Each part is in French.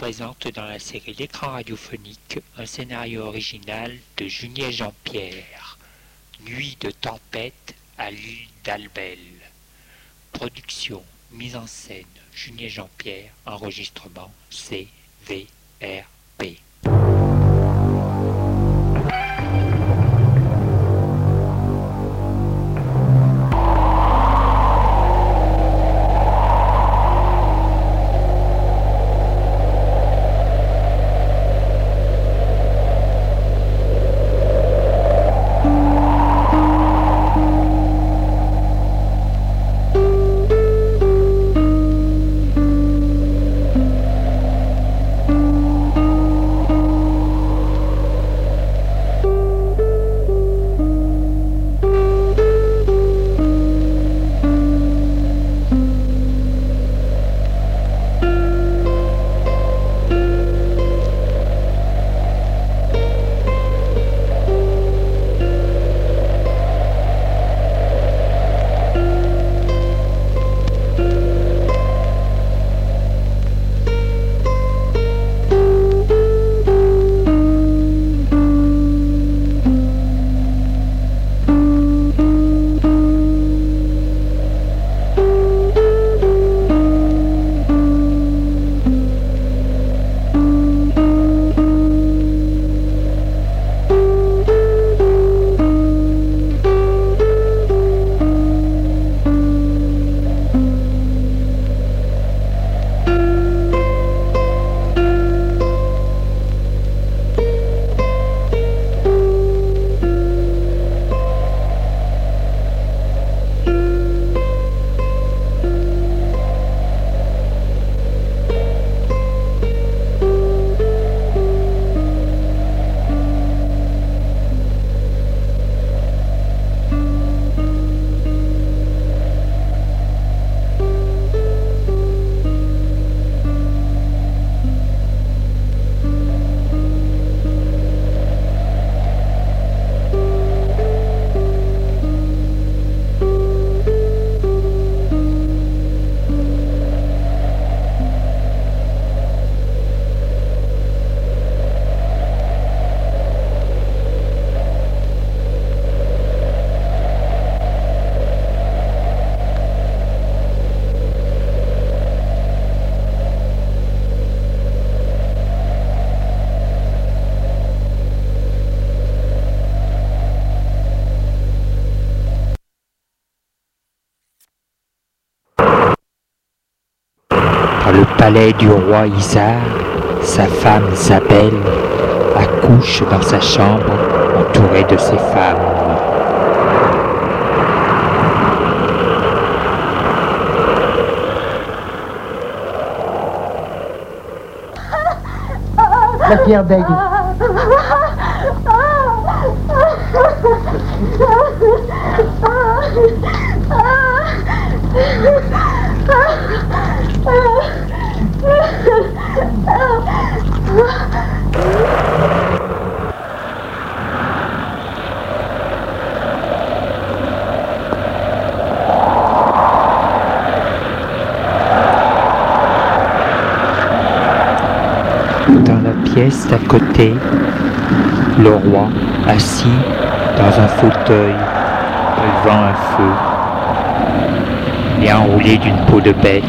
présente dans la série L'écran radiophonique un scénario original de Junier Jean-Pierre, Nuit de tempête à l'île d'Albel. Production, mise en scène, Junier Jean-Pierre, enregistrement CVRP. Dans le palais du roi Isard, sa femme Isabelle accouche dans sa chambre entourée de ses femmes. La pierre d'aigle. Dans la pièce d'à côté, le roi, assis dans un fauteuil devant un feu, et enroulé d'une peau de bête,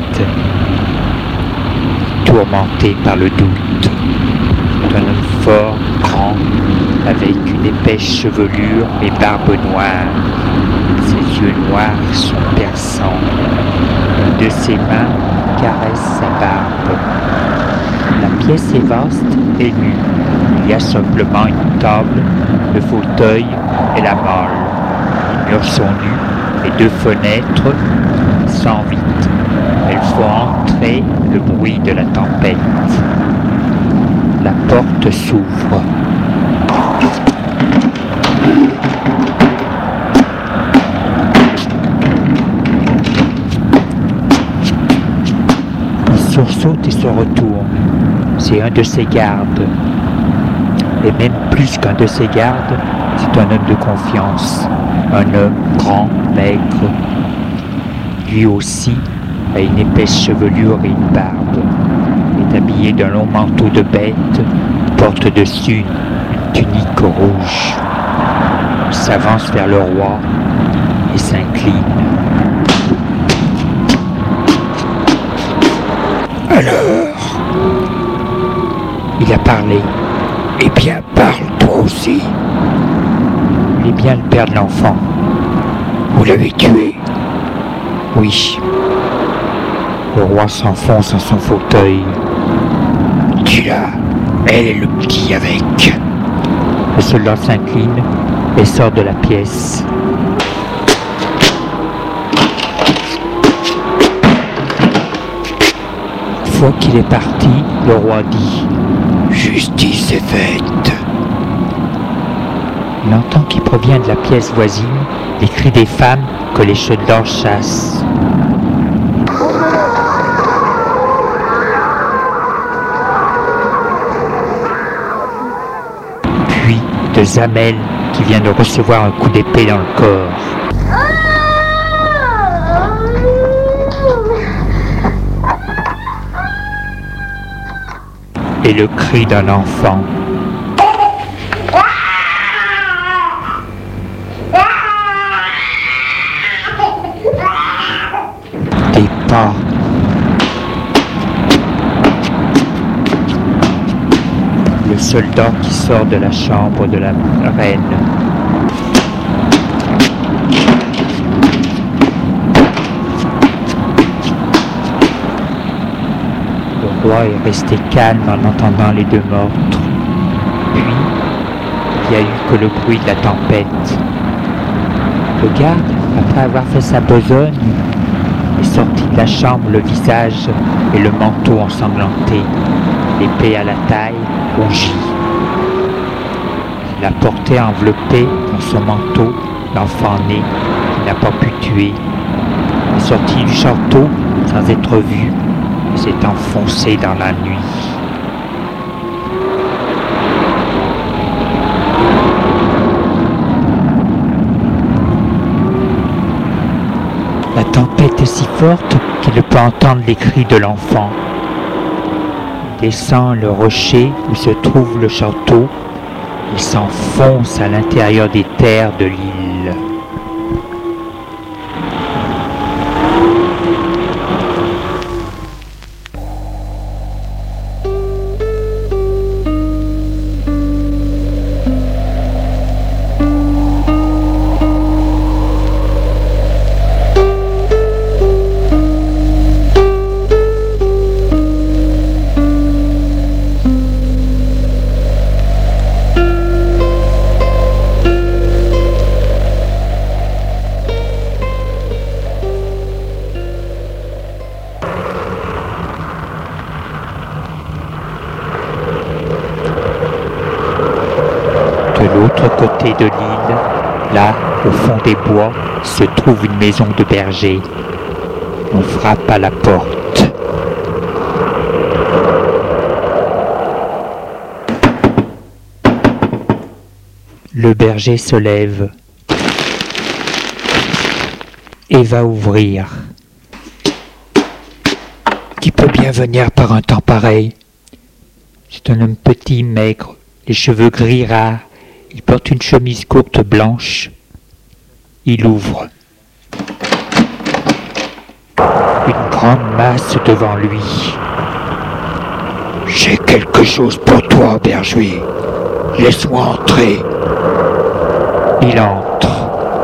tourmenté par le doute. Un homme fort, grand, avec une épaisse chevelure et barbe noire. Ses yeux noirs sont perçants. Une de ses mains caresse sa barbe. La pièce est vaste et nue. Il y a simplement une table, le fauteuil et la malle. Les murs sont nus et deux fenêtres sans vitres. Elles font entrer le bruit de la tempête. La porte s'ouvre. Il sursaute et se retourne. C'est un de ses gardes. Et même plus qu'un de ses gardes, c'est un homme de confiance. Un homme grand, maigre. Lui aussi a une épaisse chevelure et une barbe. Et habillé d'un long manteau de bête, porte dessus une tunique rouge. Il s'avance vers le roi et s'incline. Alors, Il a parlé. eh bien parle toi aussi. Il est bien le père de l'enfant. Vous l'avez tué. Oui. Le roi s'enfonce dans son fauteuil. Tu l'as. Elle et le petit avec. Le soldat s'incline et sort de la pièce. Une fois qu'il est parti, le roi dit: Justice est faite. Il entend qu'il provient de la pièce voisine les cris des femmes que les soldats chassent. Puis de Zamel qui vient de recevoir un coup d'épée dans le corps. Et le cri d'un enfant. Des pas. Le soldat qui sort de la chambre de la reine. Le roi est resté calme en entendant les deux meurtres. Puis, il n'y a eu que le bruit de la tempête. Le garde, après avoir fait sa besogne, est sorti de la chambre, le visage et le manteau ensanglanté, l'épée à la taille, rougie. Il a porté enveloppé dans son manteau l'enfant né qu'il n'a pas pu tuer. Il est sorti du château sans être vu et s'est enfoncé dans la nuit. La tempête est si forte qu'il ne peut entendre les cris de l'enfant. Il descend le rocher où se trouve le château et s'enfonce à l'intérieur des terres de l'île. De l'autre côté de l'île, là, au fond des bois, se trouve une maison de berger. On frappe à la porte. Le berger se lève et va ouvrir. Qui peut bien venir par un temps pareil? C'est un homme petit, maigre, les cheveux gris rares. Il porte une chemise courte blanche. Il ouvre. Une grande masse devant lui. J'ai quelque chose pour toi, berger. Laisse-moi entrer. Il entre.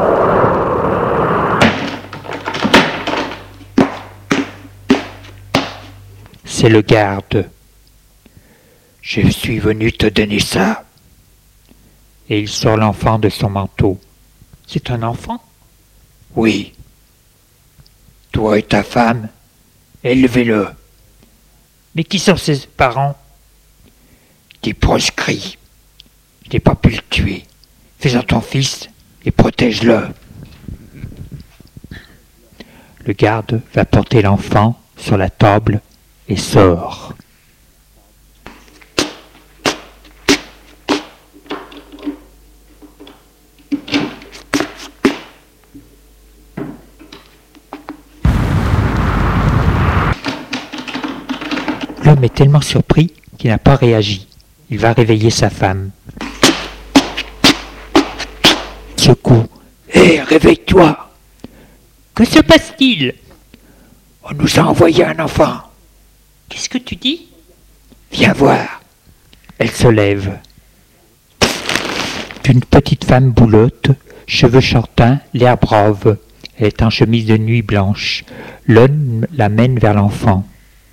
C'est le garde. Je suis venu te donner ça. Et il sort l'enfant de son manteau. C'est un enfant? Oui. Toi et ta femme, élevez-le. Mais qui sont ses parents? T'es proscrit. Je n'ai pas pu le tuer. Fais-en ton fils et protège-le. Le garde va porter l'enfant sur la table et sort. Le L'homme est tellement surpris qu'il n'a pas réagi. Il va réveiller sa femme. Secoue. Hé, réveille-toi! Que se passe-t-il? On nous a envoyé un enfant. Qu'est-ce que tu dis? Viens voir. Elle se lève. Une petite femme boulotte, cheveux châtains, l'air brave. Elle est en chemise de nuit blanche. L'homme la mène vers l'enfant.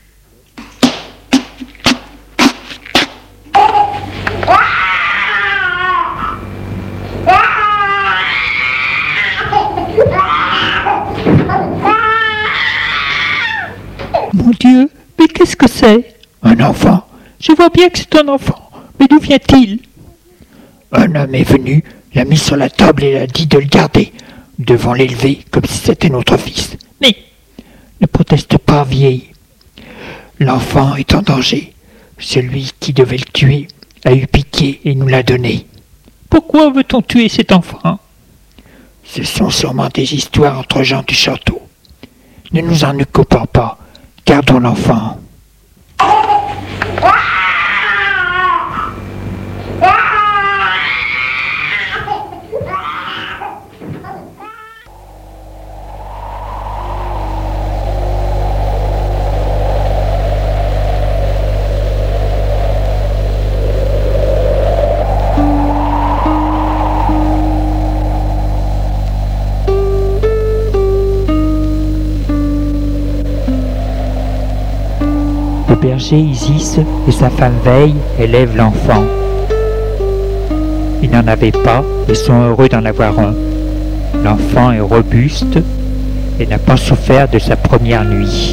Mon Dieu, mais qu'est-ce que c'est? Un enfant. Je vois bien que c'est un enfant, mais d'où vient-il? Un homme est venu, l'a mis sur la table et l'a dit de le garder. Nous devons l'élever comme si c'était notre fils. Mais ne proteste pas, vieille. L'enfant est en danger. Celui qui devait le tuer a eu pitié et nous l'a donné. Pourquoi veut-on tuer cet enfant? Ce sont sûrement des histoires entre gens du château. Ne nous en occupons pas. Gardons l'enfant. Le berger Isis et sa femme Veille élèvent l'enfant. Ils n'en avaient pas et sont heureux d'en avoir un. L'enfant est robuste et n'a pas souffert de sa première nuit.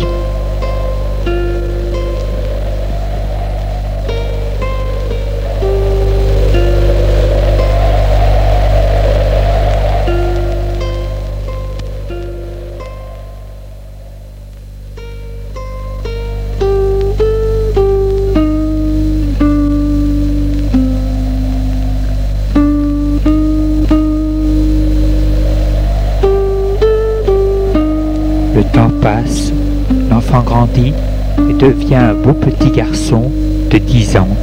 Le temps passe, l'enfant grandit et devient un beau petit garçon de 10 ans.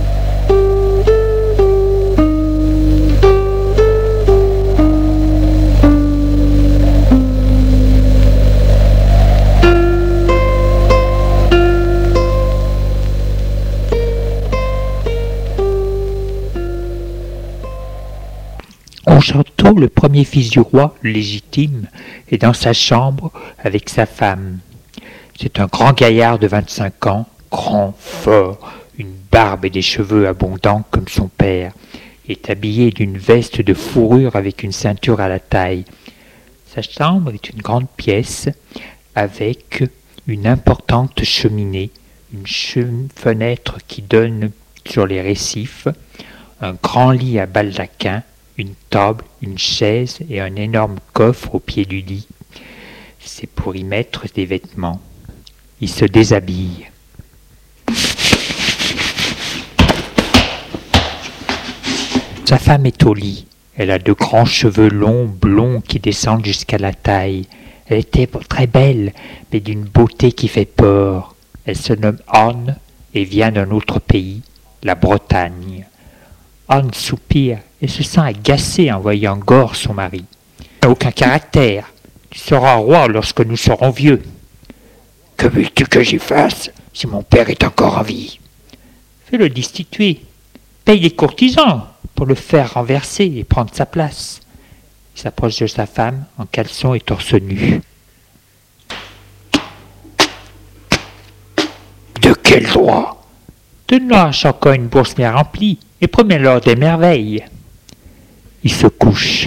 Au château, le premier fils du roi, légitime, est dans sa chambre avec sa femme. C'est un grand gaillard de 25 ans, grand, fort, une barbe et des cheveux abondants comme son père. Il est habillé d'une veste de fourrure avec une ceinture à la taille. Sa chambre est une grande pièce avec une importante cheminée, une fenêtre qui donne sur les récifs, un grand lit à baldaquin, une table, une chaise et un énorme coffre au pied du lit. C'est pour y mettre des vêtements. Il se déshabille. Sa femme est au lit. Elle a de grands cheveux longs, blonds, qui descendent jusqu'à la taille. Elle était très belle, mais d'une beauté qui fait peur. Elle se nomme Anne et vient d'un autre pays, la Bretagne. Anne soupire et se sent agacée en voyant Gore, son mari. « Aucun caractère. Tu seras roi lorsque nous serons vieux. »« Que veux-tu que j'y fasse si mon père est encore en vie ?»« Fais-le destituer. Paye les courtisans pour le faire renverser et prendre sa place. » Il s'approche de sa femme en caleçon et torse nu. « De quel droit ?»« Donne-leur à chacun une bourse bien remplie et promets-leur des merveilles. » Il se couche.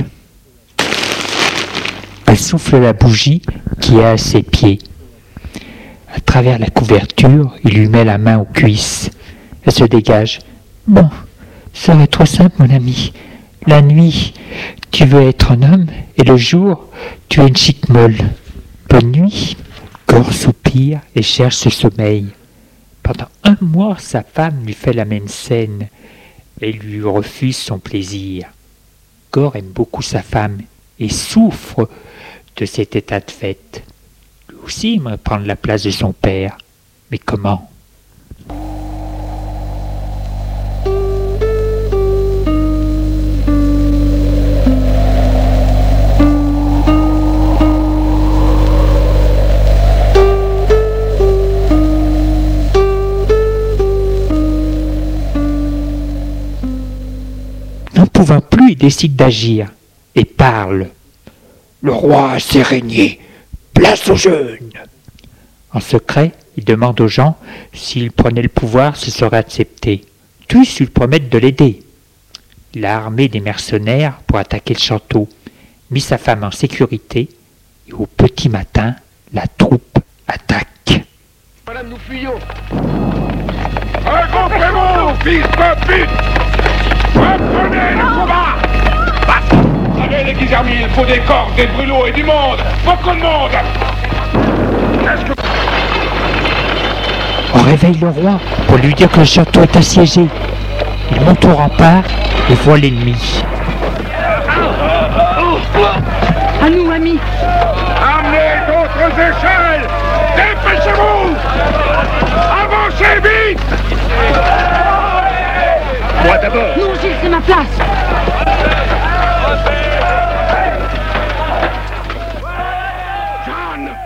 Elle souffle la bougie qui est à ses pieds. À travers la couverture, il lui met la main aux cuisses. Elle se dégage. « Bon, ça va être trop simple, mon ami. La nuit, tu veux être un homme, et le jour, tu es une chique molle. Bonne nuit. » Gore soupire et cherche ce sommeil. Pendant 1 mois, sa femme lui fait la même scène et lui refuse son plaisir. Gore aime beaucoup sa femme et souffre de cet état de fait. Lui aussi aimerait prendre la place de son père. Mais comment ? décide d'agir et parle. Le roi s'est régné, place aux jeunes. En secret, il demande aux gens s'ils prenaient le pouvoir, ce serait accepté. Tous lui promettent de l'aider. Il a armé des mercenaires pour attaquer le château, mis sa femme en sécurité, et au petit matin, la troupe attaque. Madame, nous fuyons. Rencontrez-vous, fils de pute. Reprenez le combat. Allez, les guisarmiers, il faut des cordes, des brûlots et du monde. Beaucoup de monde. Qu'est-ce que... On réveille le roi pour lui dire que le château est assiégé. Il monte au rempart et voit l'ennemi. À nous, amis. Amenez d'autres échelles. Dépêchez-vous. Avancez vite. Moi d'abord. Non, Gilles, c'est ma place. Jeanne.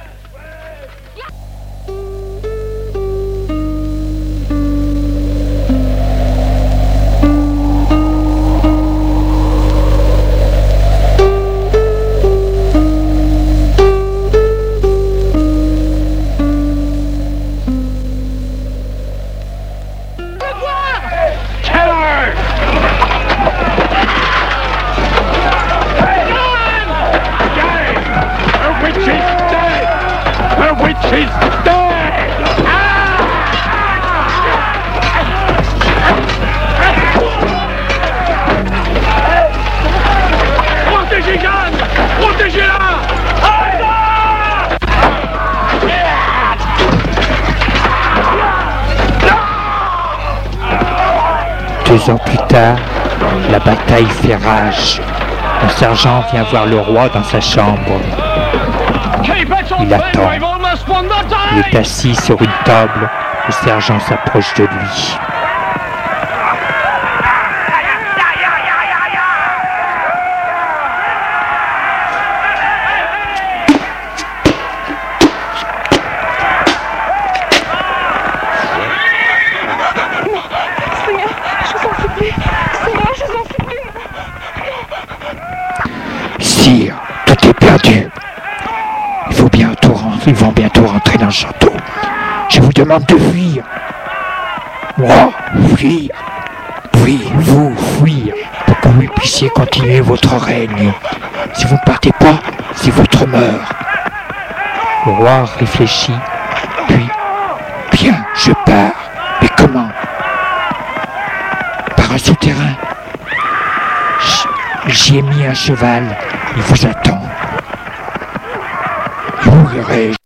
Protégez Jeanne! Protégez-la! 2 ans plus tard, la bataille fait rage. Un sergent vient voir le roi dans sa chambre. Il attend. Il est assis sur une table. Le sergent s'approche de lui. Sire, tout est perdu. Ils vont bientôt rentrer dans le château. Je vous demande de fuir. Moi, fuir. Oui, vous, fuir. Pour que vous puissiez continuer votre règne. Si vous ne partez pas, c'est votre mort. Le roi réfléchit, puis, bien, je pars. Mais comment? Par un souterrain. J'y ai mis un cheval. Il vous attend. Mourrai-je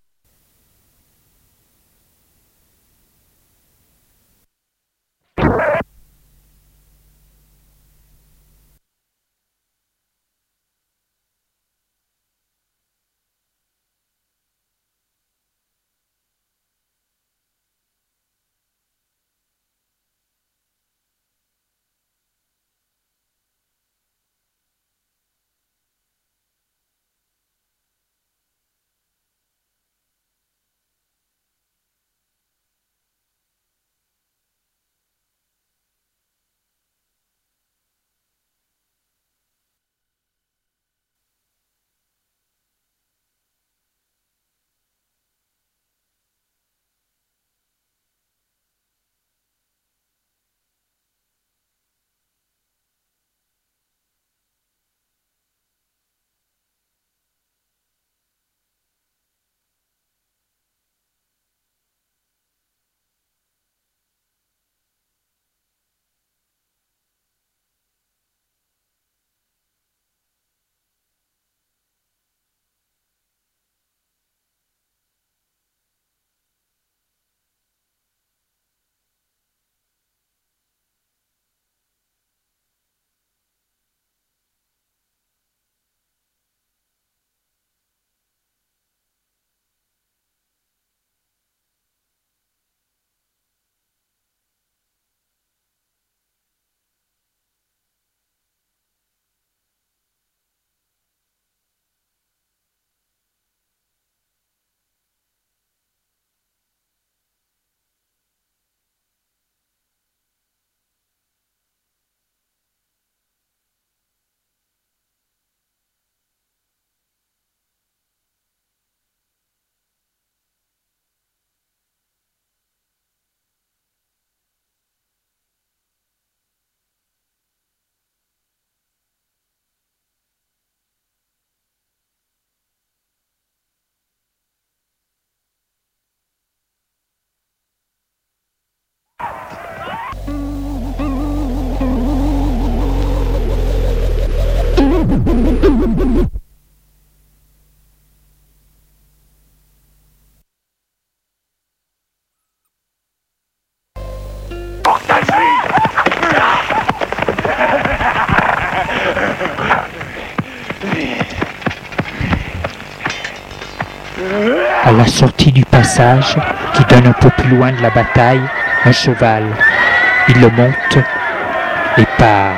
À la sortie du passage, qui donne un peu plus loin de la bataille, un cheval. Il le monte et part.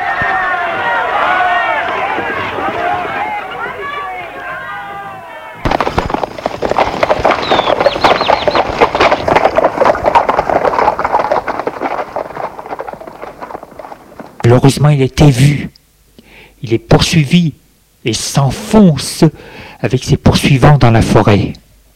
Malheureusement, il était vu. Il est poursuivi et s'enfonce avec ses poursuivants dans la forêt.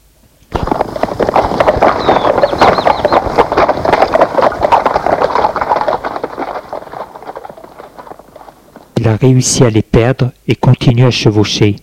Il a réussi à les perdre et continue à chevaucher.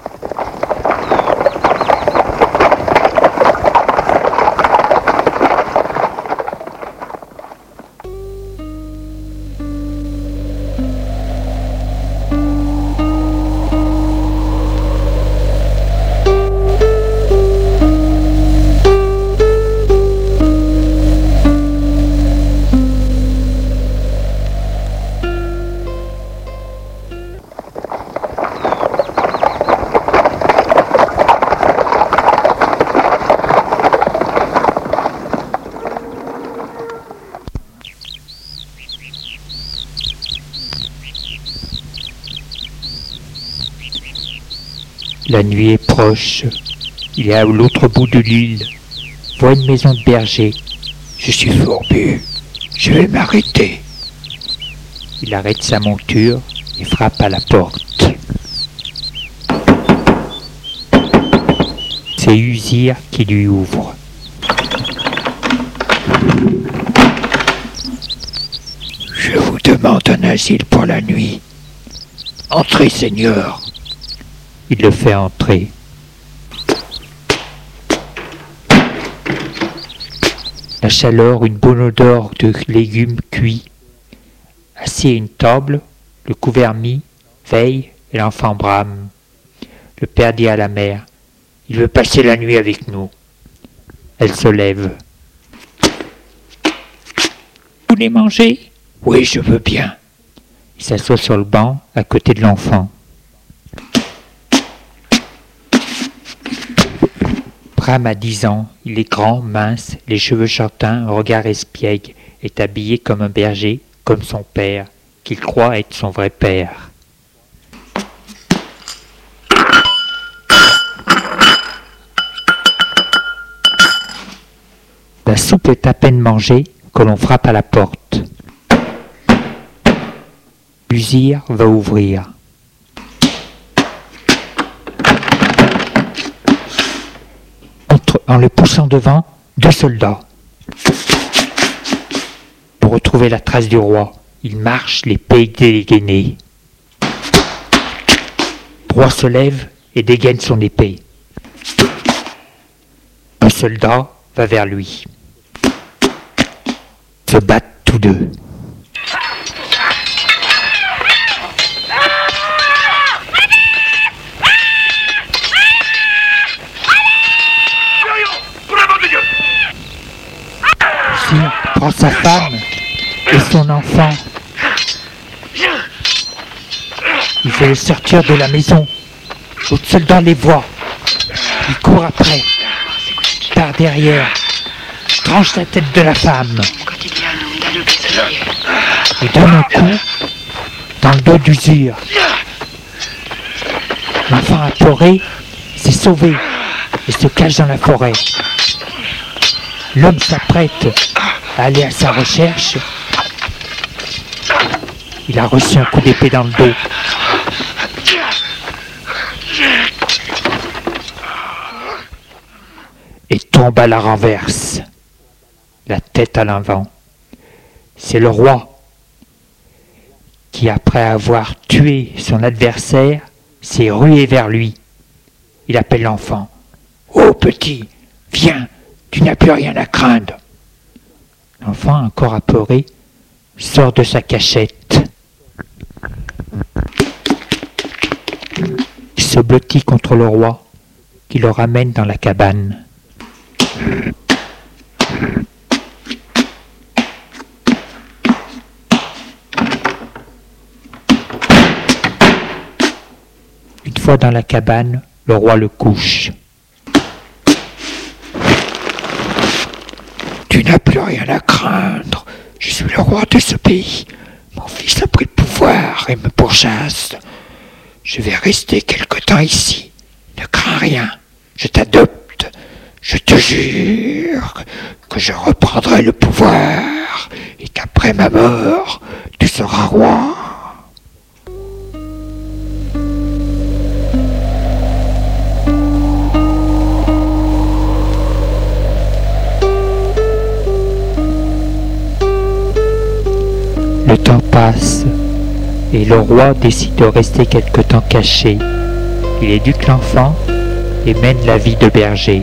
La nuit est proche. Il est à l'autre bout de l'île. Voit une maison de berger. Je suis fourbu. Je vais m'arrêter. Il arrête sa monture et frappe à la porte. C'est Usir qui lui ouvre. Je vous demande un asile pour la nuit. Entrez, Seigneur. Il le fait entrer. La chaleur, une bonne odeur de légumes cuits. Assis à une table, le couvert mis, veille et l'enfant brame. Le père dit à la mère, « Il veut passer la nuit avec nous. » Elle se lève. « Vous voulez manger ?»« Oui, je veux bien. » Il s'assoit sur le banc à côté de l'enfant. Bram a 10 ans, il est grand, mince, les cheveux châtains, un regard espiègle, est habillé comme un berger, comme son père, qu'il croit être son vrai père. La soupe est à peine mangée que l'on frappe à la porte. Usir va ouvrir. En le poussant devant, 2 soldats. Pour retrouver la trace du roi, il marche l'épée dégainée. Le roi se lève et dégaine son épée. Un soldat va vers lui. Ils se battent tous deux. Prend sa femme et son enfant. Il veut les sortir de la maison. L'autre soldat les voit. Il court après. Par derrière. Tranche la tête de la femme. Et donne un coup dans le dos d'Usir. L'enfant apeuré s'est sauvé et se cache dans la forêt. L'homme s'apprête à aller à sa recherche. Il a reçu un coup d'épée dans le dos. Et tombe à la renverse, la tête à l'avant. C'est le roi qui, après avoir tué son adversaire, s'est rué vers lui. Il appelle l'enfant. « Oh petit, viens, tu n'as plus rien à craindre. » L'enfant, encore apeuré, sort de sa cachette. Il se blottit contre le roi, qui le ramène dans la cabane. fois dans la cabane, le roi le couche. Tu n'as plus rien à craindre. Je suis le roi de ce pays. Mon fils a pris le pouvoir et me pourchasse. Je vais rester quelque temps ici. Ne crains rien. Je t'adopte. Je te jure que je reprendrai le pouvoir et qu'après ma mort, tu seras roi. Le temps passe et le roi décide de rester quelque temps caché. Il éduque l'enfant et mène la vie de berger.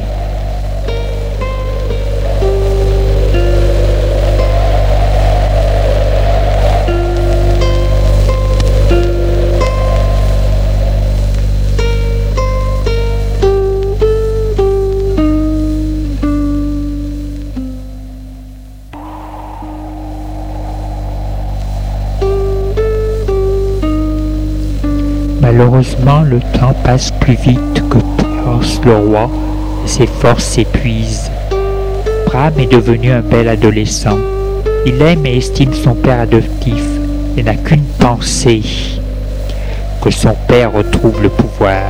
Malheureusement, le temps passe plus vite que pense le roi et ses forces s'épuisent. Bram est devenu un bel adolescent. Il aime et estime son père adoptif et n'a qu'une pensée, que son père retrouve le pouvoir.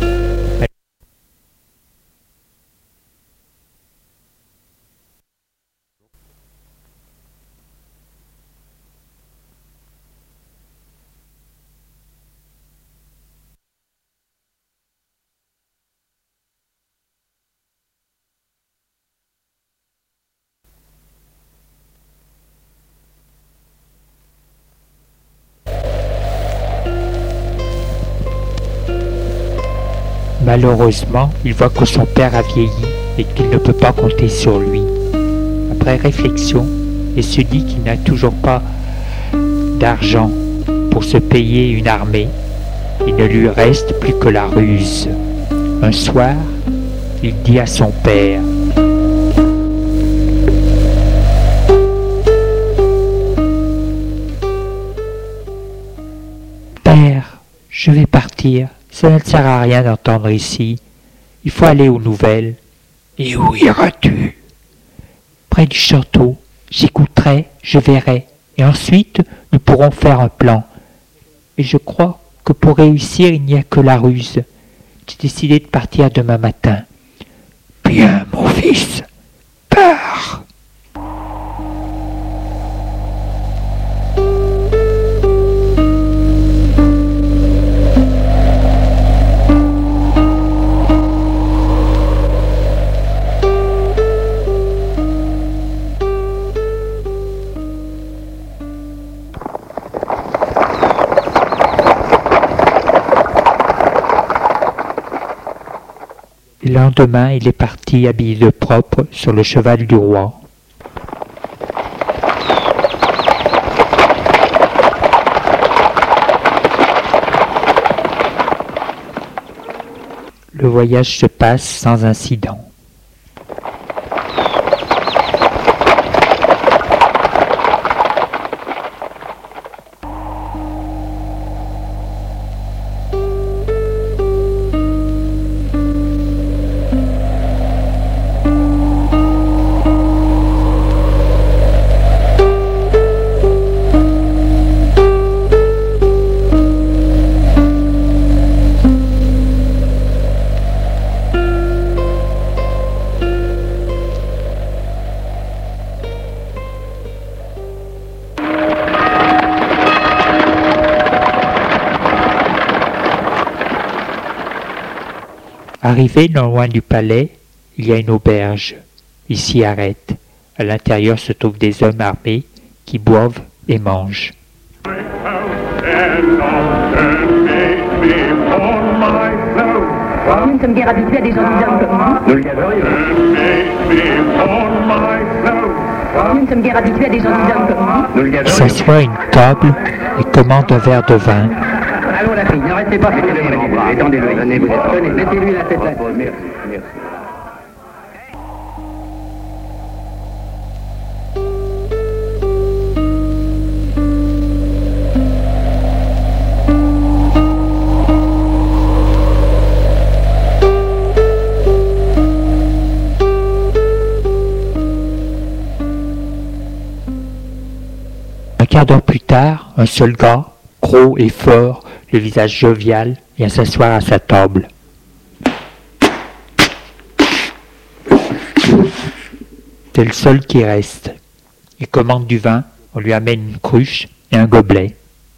Malheureusement, il voit que son père a vieilli et qu'il ne peut pas compter sur lui. Après réflexion, il se dit qu'il n'a toujours pas d'argent pour se payer une armée. Il ne lui reste plus que la ruse. Un soir, il dit à son père: Père, je vais partir. Ça ne sert à rien d'entendre ici. Il faut aller aux nouvelles. Et où iras-tu? Près du château. J'écouterai, je verrai. Et ensuite, nous pourrons faire un plan. Et je crois que pour réussir, il n'y a que la ruse. J'ai décidé de partir demain matin. Bien, mon fils, pars. Le lendemain, il est parti habillé de propre sur le cheval du roi. Le voyage se passe sans incident. Arrivé non loin du palais, il y a une auberge. Il s'y arrête. À l'intérieur se trouvent des hommes armés qui boivent et mangent. Nous ne sommes guère habitués à des gens d'hommes comme vous. Nous ne sommes guère habitués à des gens d'hommes comme vous. Il s'assoit à une table et commande un verre de vin. Allons la fille, ne restez pas étendez-le, tenez, mettez-lui la tête là. Merci, merci. quart d'heure plus tard, un seul gars, gros et fort, le visage jovial, vient s'asseoir à sa table. C'est le seul qui reste. Il commande du vin, on lui amène une cruche et un gobelet.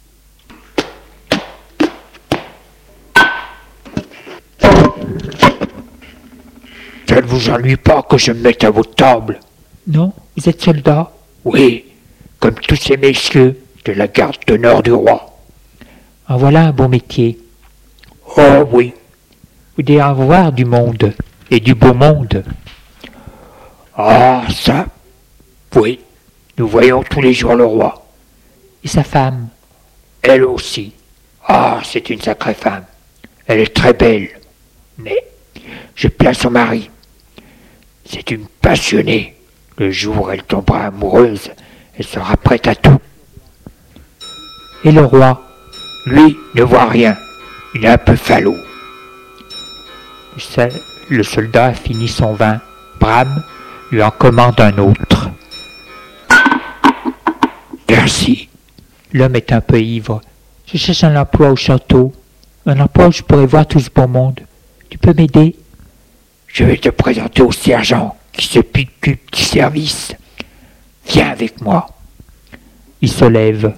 Ça ne vous ennuie pas que je me mette à votre table? Non, vous êtes soldat? Oui, comme tous ces messieurs de la garde d'honneur du roi. En voilà un bon métier. Oh oui, vous devez en voir du monde, et du beau monde. Ah, ça, oui, nous voyons tous les jours le roi. Et sa femme? Elle aussi. Ah, c'est une sacrée femme. Elle est très belle. Mais je plains son mari. C'est une passionnée. Le jour où elle tombera amoureuse, elle sera prête à tout. Et le roi? Lui ne voit rien. Il est un peu falot. Le soldat a fini son vin. Bram lui en commande un autre. Merci. L'homme est un peu ivre. Je cherche un emploi au château. Un emploi où je pourrais voir tout ce beau monde. Tu peux m'aider? Je vais te présenter au sergent qui s'occupe du service. Viens avec moi. Il se lève.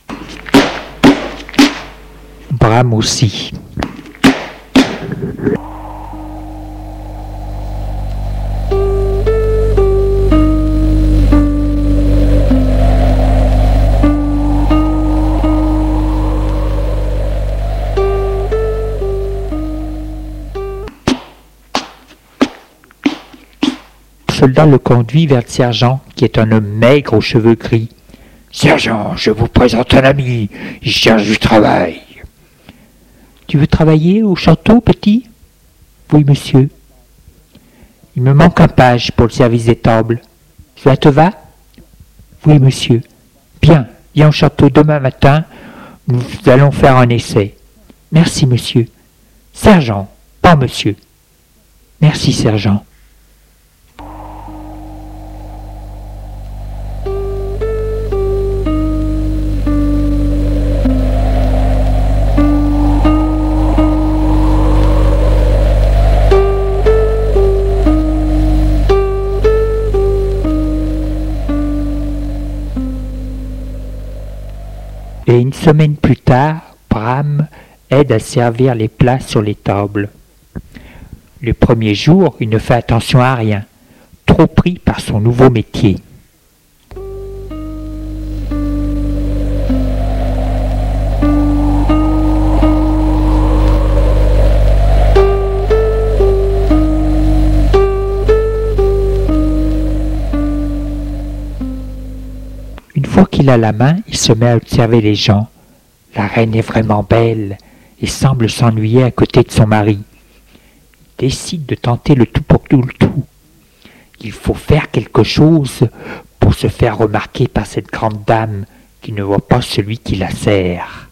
Bram aussi. Le soldat le conduit vers le sergent, qui est un homme maigre aux cheveux gris. « Sergent, je vous présente un ami, il cherche du travail. »« Tu veux travailler au château, petit ?»« Oui, monsieur. »« Il me manque un page pour le service des tables. Cela te va ?»« Oui, monsieur. »« Bien, viens au château demain matin, nous allons faire un essai. »« Merci, monsieur. »« Sergent, pas monsieur. »« Merci, sergent. » Et une semaine plus tard, Bram aide à servir les plats sur les tables. Le premier jour, il ne fait attention à rien, trop pris par son nouveau métier. Une fois qu'il a la main, il se met à observer les gens. La reine est vraiment belle et semble s'ennuyer à côté de son mari. Il décide de tenter le tout pour tout le tout. Il faut faire quelque chose pour se faire remarquer par cette grande dame qui ne voit pas celui qui la sert.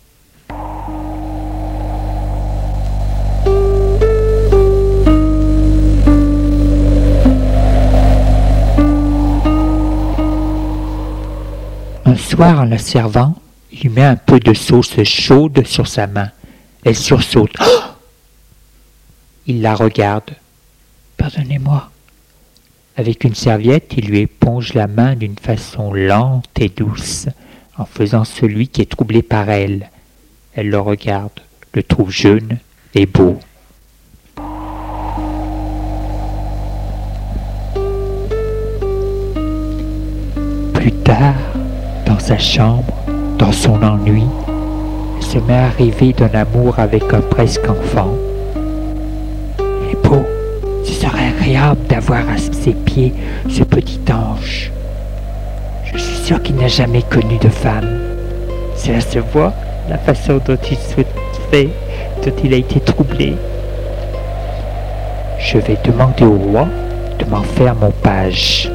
Un soir, en la servant, il met un peu de sauce chaude sur sa main. Elle sursaute. Oh! Il la regarde. « Pardonnez-moi. » Avec une serviette, il lui éponge la main d'une façon lente et douce, en faisant celui qui est troublé par elle. Elle le regarde, le trouve jeune et beau. Plus tard, dans sa chambre, dans son ennui, elle se met à rêver d'un amour avec un presque enfant. Il est beau, ce serait agréable d'avoir à ses pieds ce petit ange. Je suis sûr qu'il n'a jamais connu de femme. Cela se voit, la façon dont il se fait, dont il a été troublé. Je vais demander au roi de m'en faire mon page.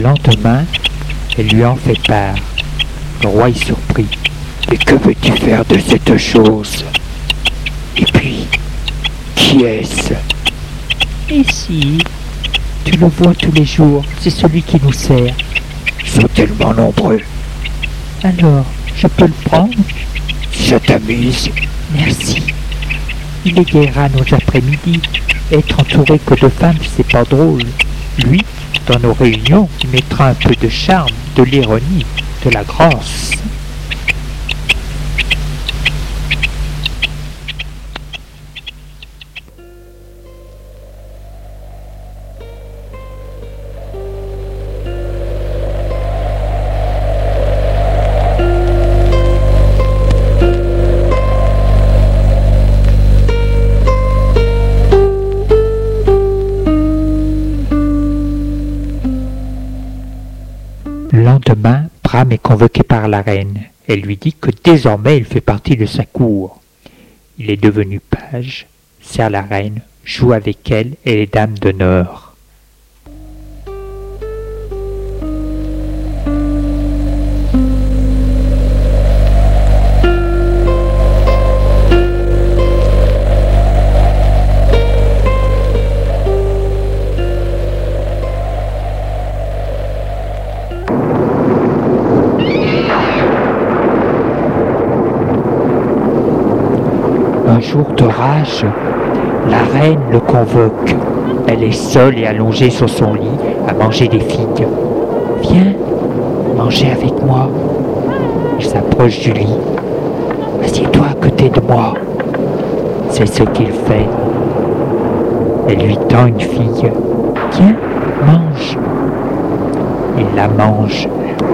lendemain, elle lui en fait part. Le roi est surpris. Mais que veux-tu faire de cette chose? Et puis, qui est-ce? Et si, tu le vois tous les jours, c'est celui qui nous sert. Ils sont tellement nombreux. Alors, je peux le prendre? Si ça t'amuse. Merci. Il égayera nos après-midi. Être entouré que de femmes, c'est pas drôle. Lui, dans nos réunions, il mettra un peu de charme, de l'ironie, de la grâce. Le lendemain, Bram est convoqué par la reine. Elle lui dit que désormais il fait partie de sa cour. Il est devenu page, sert la reine, joue avec elle et les dames d'honneur. Un jour d'orage, la reine le convoque. Elle est seule et allongée sur son lit à manger des figues. « Viens, manger avec moi. » Il s'approche du lit. « Assieds-toi à côté de moi. » C'est ce qu'il fait. Elle lui tend une figue. « Tiens, mange. » Il la mange.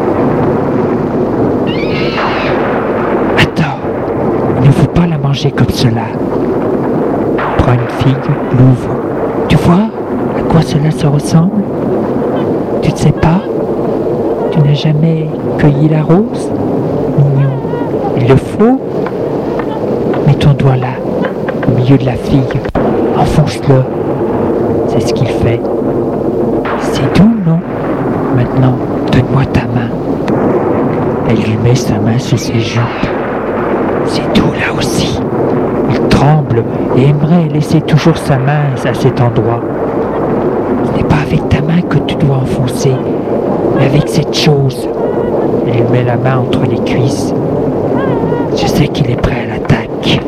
Il ne faut pas la manger comme cela. Prends une figue, l'ouvre. Tu vois à quoi cela se ressemble? Tu ne sais pas? Tu n'as jamais cueilli la rose? Mignon. Il le faut? Mets ton doigt là, au milieu de la figue. Enfonce-le. C'est ce qu'il fait. C'est doux, non? Maintenant, donne-moi ta main. Elle lui met sa main sous ses jupes. C'est doux là aussi. Il tremble et aimerait laisser toujours sa main à cet endroit. Ce n'est pas avec ta main que tu dois enfoncer, mais avec cette chose. Il lui met la main entre les cuisses. Je sais qu'il est prêt à l'attaque.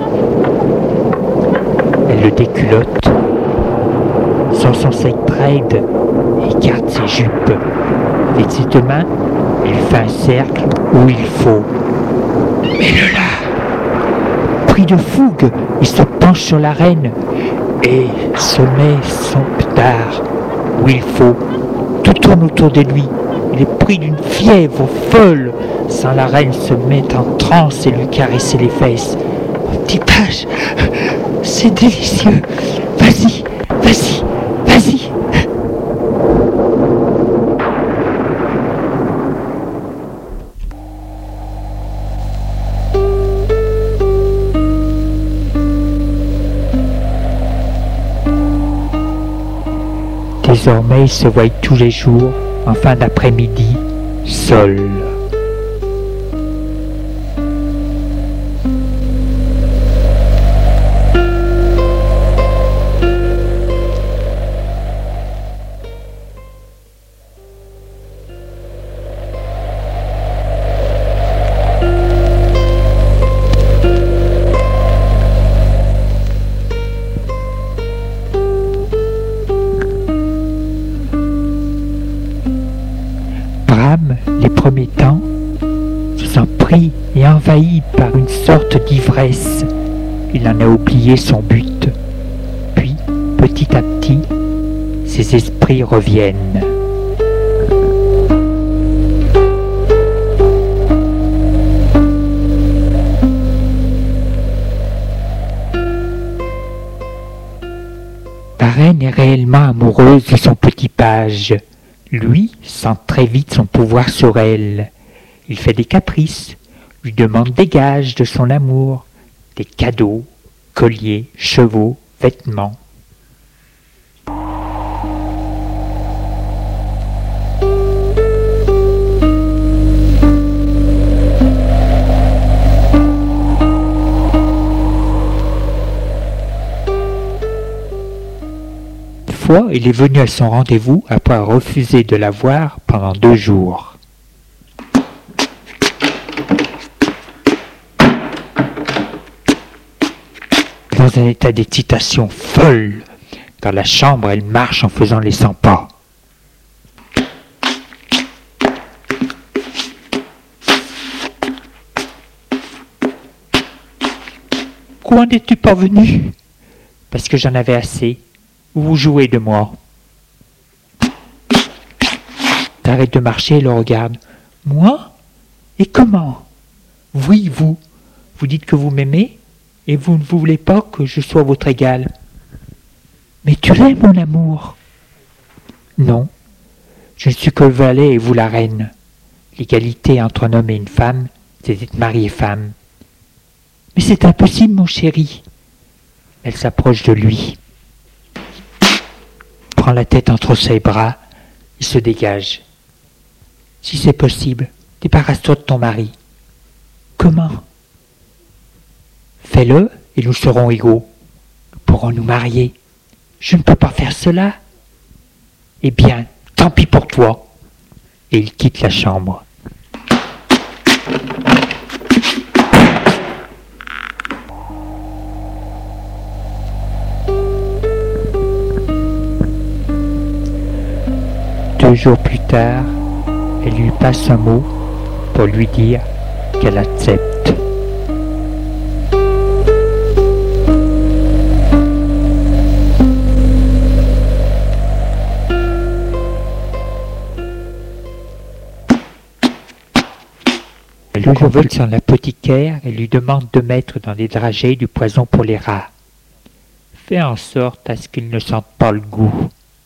Elle le déculotte. Sans son sectrade, il garde ses jupes. Avec ses deux mains, il fait un cercle où il faut. Mets-le là. Pris de fougue, il se penche sur la reine et se met son pétard où il faut. Tout tourne autour de lui. Il est pris d'une fièvre folle. Sans la reine se met en transe et lui caresser les fesses. Mon petit page, c'est délicieux. Vas-y, vas-y, vas-y. Désormais, ils se voient tous les jours, en fin d'après-midi, seuls. Les premiers temps, se sent pris et envahi par une sorte d'ivresse. Il en a oublié son but. Puis, petit à petit, ses esprits reviennent. La reine est réellement amoureuse de son petit page. Lui sent très vite son pouvoir sur elle. Il fait des caprices, lui demande des gages de son amour, des cadeaux, colliers, chevaux, vêtements. fois, il est venu à son rendez-vous après avoir refusé de la voir pendant 2 jours. Dans un état d'excitation folle, dans la chambre, elle marche en faisant les 100 pas. Comment n'es-tu pas venu? Parce que j'en avais assez. Vous jouez de moi. T'arrêtes de marcher et le regarde. Moi? Et comment? Oui, vous. Vous dites que vous m'aimez et vous ne voulez pas que je sois votre égal. Mais tu l'aimes, mon amour? Non. Je ne suis que le valet et vous la reine. L'égalité entre un homme et une femme, c'est d'être mari et femme. Mais c'est impossible, mon chéri. Elle s'approche de lui, prend la tête entre ses bras et se dégage. Si c'est possible, débarrasse-toi de ton mari. Comment? Fais-le et nous serons égaux. Nous pourrons nous marier. Je ne peux pas faire cela. Eh bien, tant pis pour toi. Et il quitte la chambre. Deux jours plus tard, elle lui passe un mot pour lui dire qu'elle accepte. Elle le convoque sur l'apothicaire et lui demande de mettre dans les dragées du poison pour les rats. Fais en sorte à ce qu'ils ne sentent pas le goût.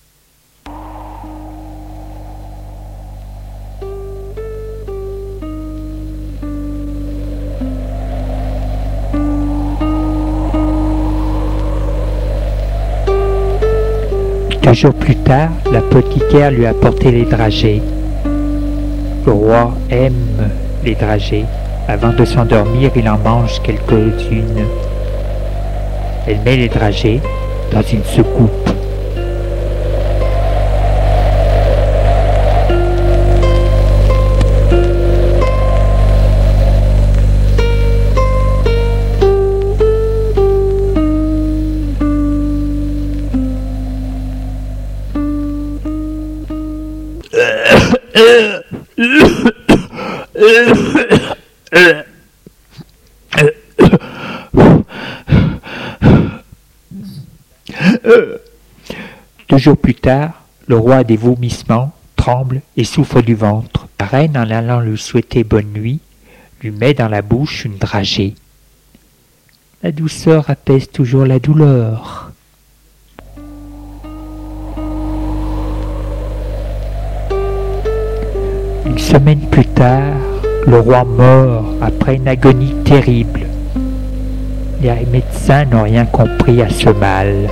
Deux jours plus tard, l'apothicaire lui a apporté les dragées. Le roi aime les dragées. Avant de s'endormir, il en mange quelques-unes. Elle met les dragées dans une soucoupe. Deux jours plus tard, le roi a des vomissements, tremble et souffre du ventre. La reine, en allant lui souhaiter bonne nuit, lui met dans la bouche une dragée. La douceur apaise toujours la douleur. Une semaine plus tard, le roi meurt après une agonie terrible. Les médecins n'ont rien compris à ce mal.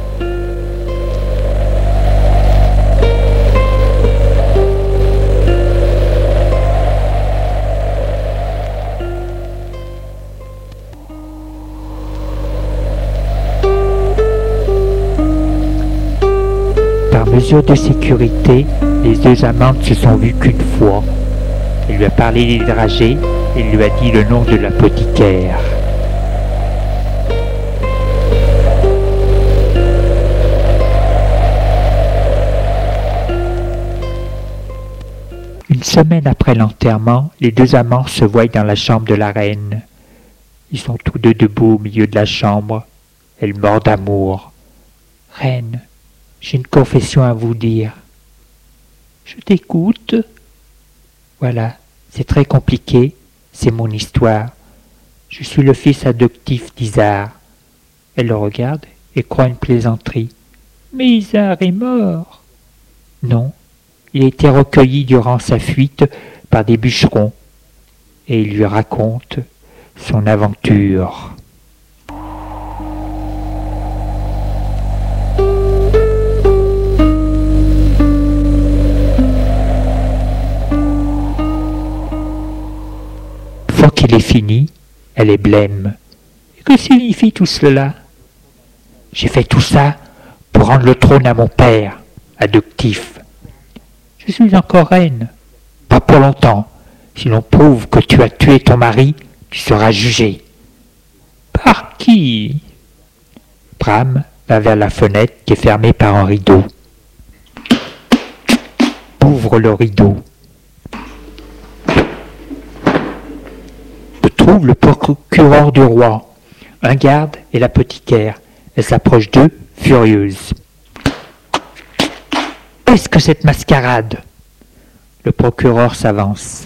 Par mesure de sécurité, les deux amantes se sont vues qu'une fois. Elle lui a parlé des dragées et lui a dit le nom de l'apothicaire. Une semaine après l'enterrement, les deux amants se voient dans la chambre de la reine. Ils sont tous deux debout au milieu de la chambre. Elle mord d'amour. « Reine, j'ai une confession à vous dire. »« Je t'écoute. » »« Voilà, c'est très compliqué, c'est mon histoire. Je suis le fils adoptif d'Isard. » Elle le regarde et croit une plaisanterie. « Mais Isard est mort. » »« Non, il a été recueilli durant sa fuite par des bûcherons. » Et il lui raconte son aventure. Une fois qu'il est fini, elle est blême. Et que signifie tout cela? J'ai fait tout ça pour rendre le trône à mon père adoptif. Je suis encore reine. Pas pour longtemps. Si l'on prouve que tu as tué ton mari, tu seras jugé. Par qui? Bram va vers la fenêtre qui est fermée par un rideau. Ouvre le rideau. Je trouve le procureur du roi, un garde et l'apothicaire. Elle s'approche d'eux, furieuse. Qu'est-ce que cette mascarade? Le procureur s'avance.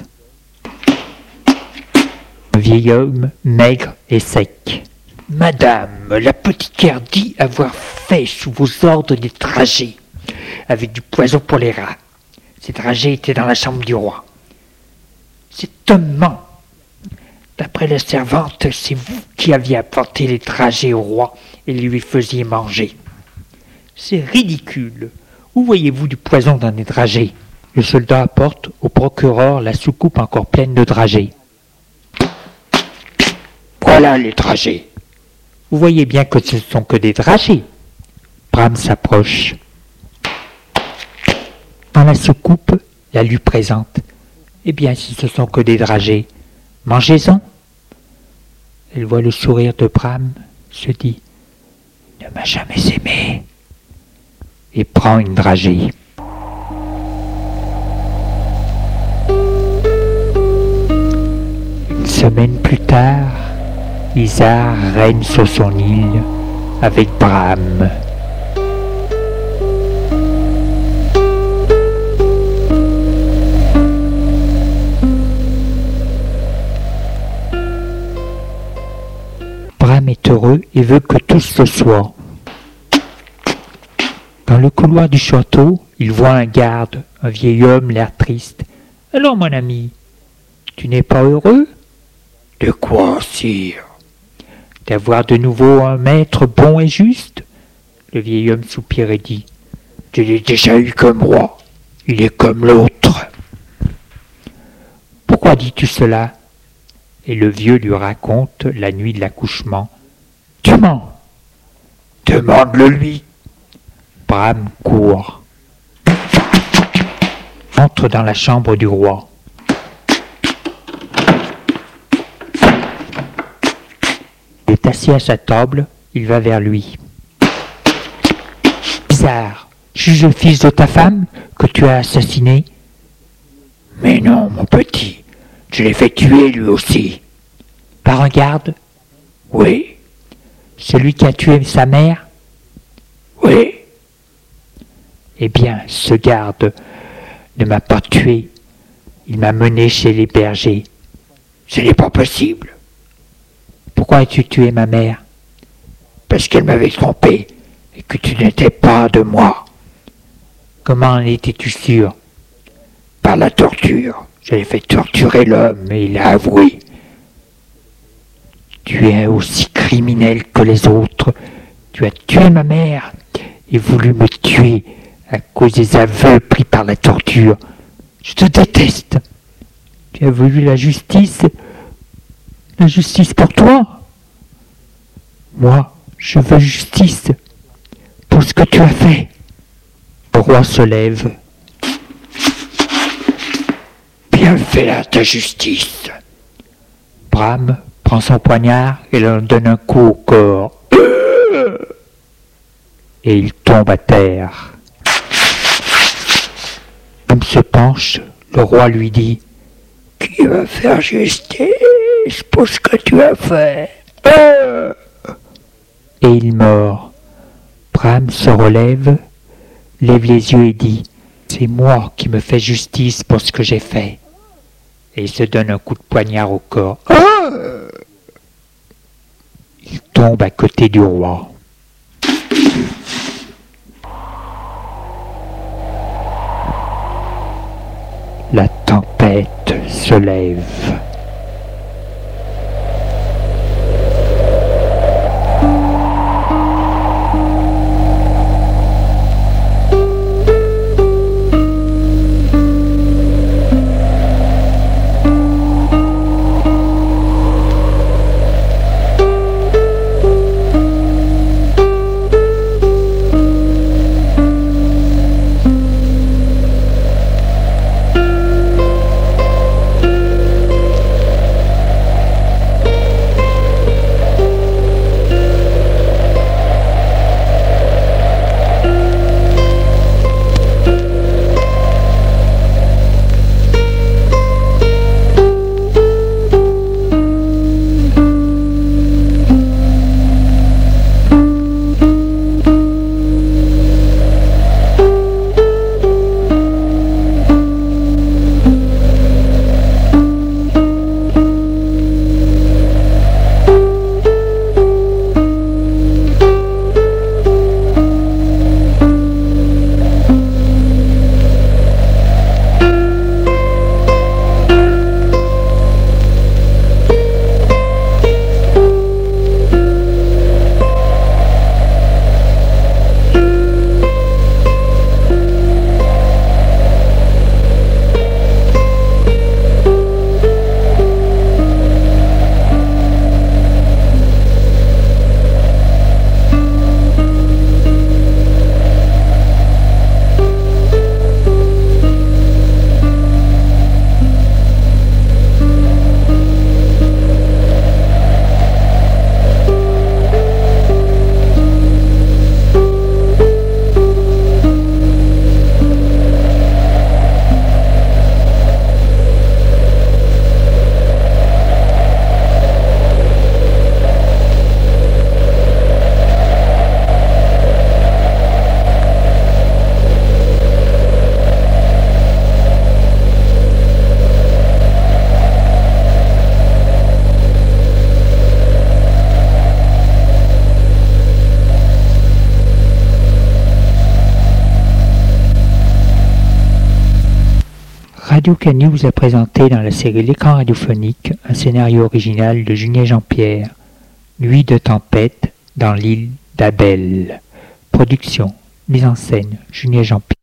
Un vieil homme maigre et sec. Madame, l'apothicaire dit avoir fait sous vos ordres des dragées, avec du poison pour les rats. Ces dragées étaient dans la chambre du roi. Cet homme ment. D'après la servante, c'est vous qui aviez apporté les dragées au roi et lui faisiez manger. C'est ridicule. Où voyez-vous du poison dans les dragées? Le soldat apporte au procureur la soucoupe encore pleine de dragées. Voilà les dragées. Vous voyez bien que ce ne sont que des dragées. Bram s'approche. Dans la soucoupe, la lui présente. Eh bien, si ce sont que des dragées, mangez-en. Elle voit le sourire de Bram, se dit « Ne m'a jamais aimé » et prend une dragée. Une semaine plus tard, Isar règne sur son île avec Bram. Bram est heureux et veut que tous le soient. Dans le couloir du château, il voit un garde, un vieil homme, l'air triste. « Alors, mon ami, tu n'es pas heureux ?»« De quoi, sire ?»« D'avoir de nouveau un maître bon et juste ?» Le vieil homme soupire et dit « Je l'ai déjà eu comme roi, il est comme l'autre. »« Pourquoi dis-tu cela ?» Et le vieux lui raconte la nuit de l'accouchement. « Tu mens !»« Demande-le lui !» Bram court. Entre dans la chambre du roi. Il est assis à sa table, il va vers lui. Bizarre, suis-je le fils de ta femme que tu as assassiné? Mais non, mon petit, je l'ai fait tuer lui aussi. Par un garde? Oui. Celui qui a tué sa mère? Oui. Eh bien, ce garde ne m'a pas tué. Il m'a mené chez les bergers. Ce n'est pas possible. Pourquoi as-tu tué ma mère? Parce qu'elle m'avait trompé et que tu n'étais pas de moi. Comment en étais-tu sûr? Par la torture. Je l'ai fait torturer l'homme et il a avoué. Tu es aussi criminel que les autres. Tu as tué ma mère et voulu me tuer à cause des aveux pris par la torture. Je te déteste. Tu as voulu la justice pour toi. Moi, je veux justice pour ce que tu as fait. Le roi se lève. Bien fait là ta justice. Bram prend son poignard et leur donne un coup au corps. Et il tombe à terre. L'homme se penche, le roi lui dit « Qui va faire justice pour ce que tu as fait ?» Et il mord. Bram se relève, lève les yeux et dit « C'est moi qui me fais justice pour ce que j'ai fait. » Et il se donne un coup de poignard au corps. Il tombe à côté du roi. La tempête se lève. Radio Canu vous a présenté dans la série L'écran radiophonique un scénario original de Julien Jean-Pierre, Nuit de tempête dans l'île d'Abel. Production, mise en scène, Julien Jean-Pierre.